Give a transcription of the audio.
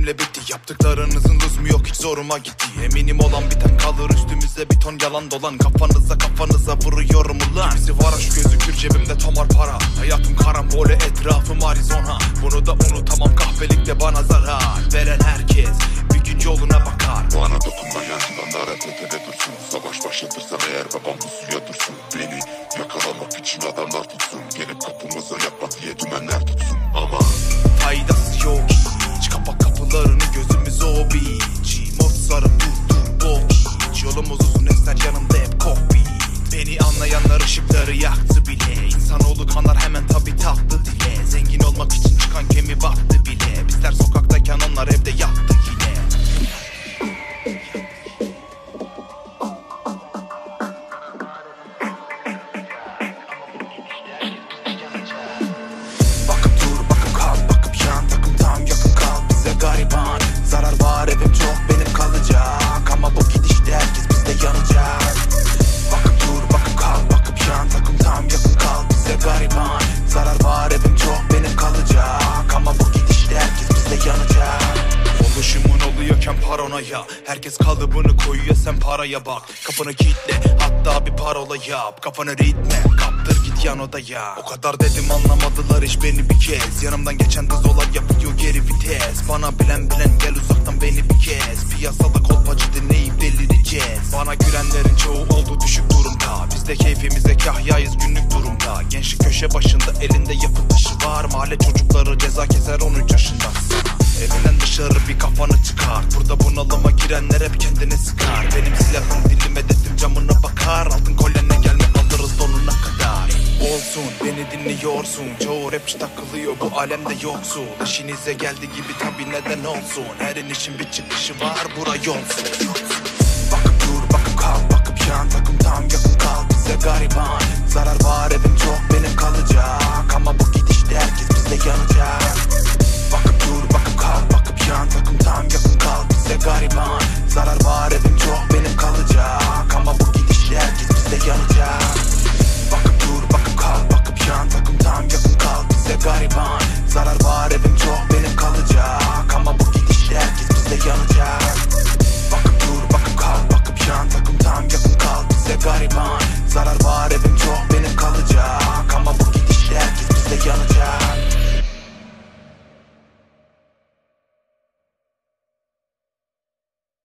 benimle bitti. Yaptıklarınızın lüzumu yok, hiç zoruma gitti. Eminim olan biten kalır üstümüzde bir ton yalan dolan. Kafanıza vuruyorum ulan. Kimisi varoş gözükür cebimde tomar para. Hayatım karambole, etrafım Arizona. Bunu da unutamam, kahvelikte bana zarar veren herkes bir gün yoluna bakar. Bana dokunmayan yılanlar elbette dursun. Savaş başlatırsan eğer babam bu suya dursun. Beni yakalamak için adamlar tutsun. Gelip kapımıza yapma diye dümenler tutsun. Ama faydası yok hiç. Kapat kapılarını, gözümüz o biç. Mozart'ı dur bok hiç. Yolumuz uzun eser, yanımda hep kokpit. Beni anlayanlar ışıkları yaktı bile. İnsanoğlu kanar hemen tabi tatlı dile. Zengin olmak için çıkan gemi battı bile. Bizler sokaktayken onlar evde yattı yine. Bakıp dur, bakıp kal, bakıp yan. Takım tam yakın kal, bize gariban. Zarar var, evim çok, benim kalacak. Ama bu gidişte herkes bizde yanacak. Bakıp dur, bakıp kal, bakıp yan. Takım tam yakın kal, bize gariban. Zarar var, evim çok, benim kalacak. Ama bu gidişte herkes bizde yanacak. Oluşumun oluyorken paranoya. Herkes kalıbını koyuyor, sen paraya bak. Kapını kilitle, hatta bir parola yap. Kafanı ritme, kaptır git yan odaya. O kadar dedim anlamadılar hiç beni bir kez. Yanımdan geçen dızolar yapıyor geri vites. Bana bilen gel uzaktan beni bir kez. Piyasada kolpacı dinleyip delireceğiz. Bana gülenlerin çoğu oldu düşük durumda. Biz de keyfimize kahyayız günlük durumda. Gençlik köşe başında, elinde yapı taşı var. Mahalle çocukları ceza keser 13 yaşında. Evinden dışarı bir kafanı çıkar. Burada bunalıma girenler hep kendine sıkar. Benim silahım dilim, hedefim camına bakar. Altın kolyenle gelme, alırız donuna kadar. Olsun, beni dinliyorsun. Çoğu rapçi takılıyor, bu alemde yoksul. İşinize geldi gibi tabi neden olsun. Her inişin bir çıkışı var, bura yolsun. Bakıp dur, bakıp kal, bakıp yan. Takım tam yakın kal, bize gariban. Zarar var, evim çok, benim kalacak. Ama bu gidişte herkes bizde yanacak. Bakıp dur, bakıp kal, bakıp yan. Takım tam yakın kal, bize gariban. Zarar var, evim çok, benim kalacak. Ama bu gidişle herkes bizde yanacak. Bakıp dur, bakıp kal, bakıp yan. Takım tam yakın kal, bize gariban. Zarar var, evim çok, benim kalacak. Ama bu gidişle herkes bizde yanacak. Bakıp dur, bakıp kal, bakıp yan. Takım tam yakın kal, bize gariban. Zarar var, evim